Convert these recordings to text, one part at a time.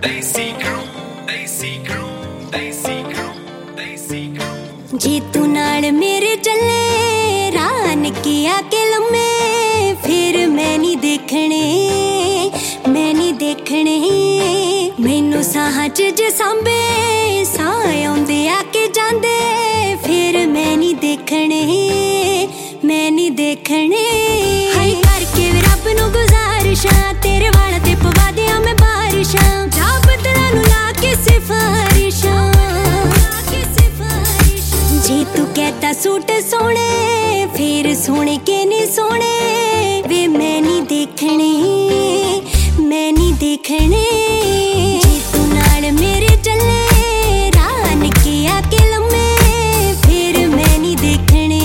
जी तू नाल मेरे चले रान किया के लम्मे, फिर मैं नहीं देखने मैनू साहां च जे सांबे साह आउंदे आके जांदे, फिर मैं नहीं देखने हाय करके रब नू गुजारिशां, तेरे वाला ते पवा दियां मैं बारिशां, जा बदला नू ला के सिफारिशां। जी तू कहता सूट सोने, फिर सोने के नहीं सोने वे मैं नहीं देखने जी तू नाल मेरे चले रान किया के लम्मे, फिर मैं नहीं देखने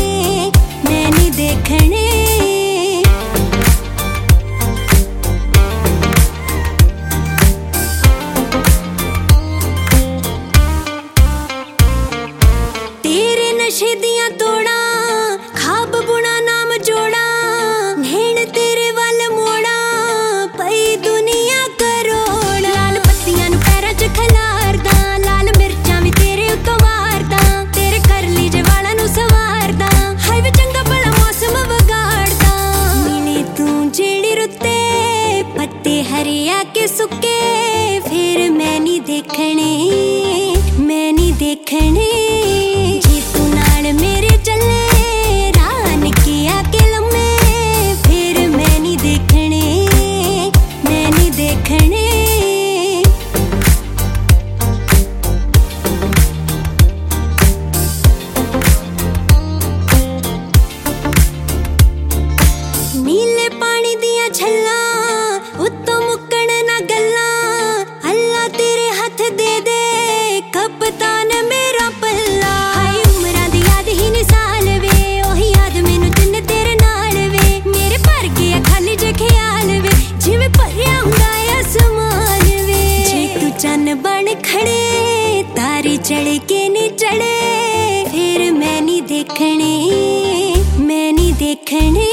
तेरे नशे दियां तोड़ा खाब बुना नाम जोड़ा, नैन तेरे वाल मोड़ा पई दुनिया करोड़, लाल पत्तियां नू पैरां च खलारदा, लाल मिर्चां भी तेरे उत्तों वारदा, तेरे करली जे वालां नू सवारदा, हाय वे चंगा भला मौसम वगाड़दा, मिले तू जेड़ी रुत्ते पत्ते हरिया के सुक्के, फिर मैं नहीं देखने जी तू नाल मेरे चले रान किया के लम्मे, फिर मैं नहीं देखने नीले पानी दियां छल्लां उत्तों मुक्कण ना गल्लां, अल्लाह तेरे हथ दे दे कप्तान मेरा पल्ला, हाय उमरां दी याद ही नहीं साल वे, ओही याद मैनू जिन्ने तेरे नाल वे, मेरे भर गया खाली जे ख्याल वे, जिवें भरिया हुंदा आसमान वे, जे तू चन्न बन खड़े तारे चढ़ के नहीं चढ़े, फिर मैं नहीं देखने